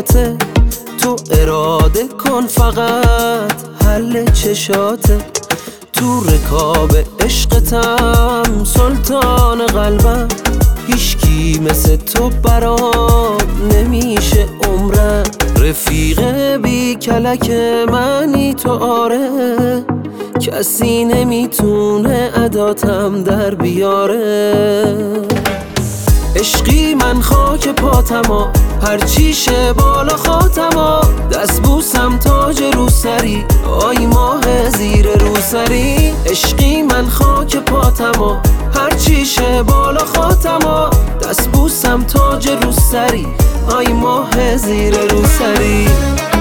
پاته، تو اراده کن فقط حل چشاته. تو رکاب عشقتم سلطان قلبم، هیچکی مثل تو برام نمیشه عمرم. رفیق بی کلک منی تو آره، کسی نمیتونه عداتم در بیاره. عشقی من خاک پاتما، هرچی شه بالا خاتما. دست بوسم تاج رو سری، آی ماه زیر رو سری. عشقی من خاک پاتما، هرچی شه بالا خاتما. دست بوسم تاج رو سری، آی ماه زیر رو سری.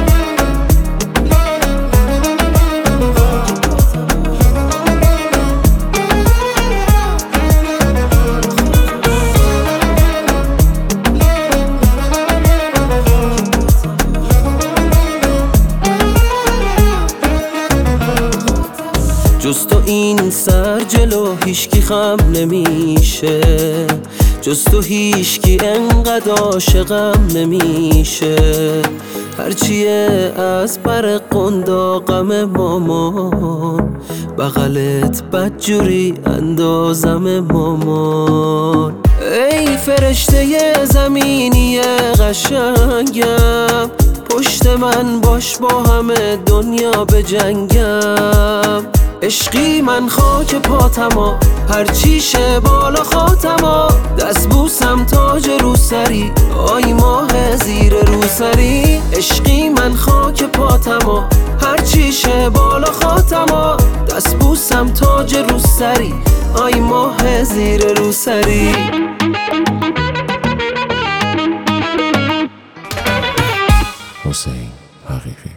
جز تو این سر جلو هیچکی خم نمیشه، جز تو هیچکی انقدر عاشقم نمیشه. هرچیه از پر قنداقم مامان، بغلت بدجوری اندازم مامان. ای فرشته زمینی قشنگم، پشت من باش با همه دنیا بجنگم. عشقی من خاک پاتما، هرچی شه بالا خاتما. دست بوسم تاج رو سری، آی ماه زیر رو سری. عشقی من خاک پاتما، هرچی شه بالا خاتما. دست بوسم تاج رو سری، آی ماه زیر رو سری. حسین حقیقی.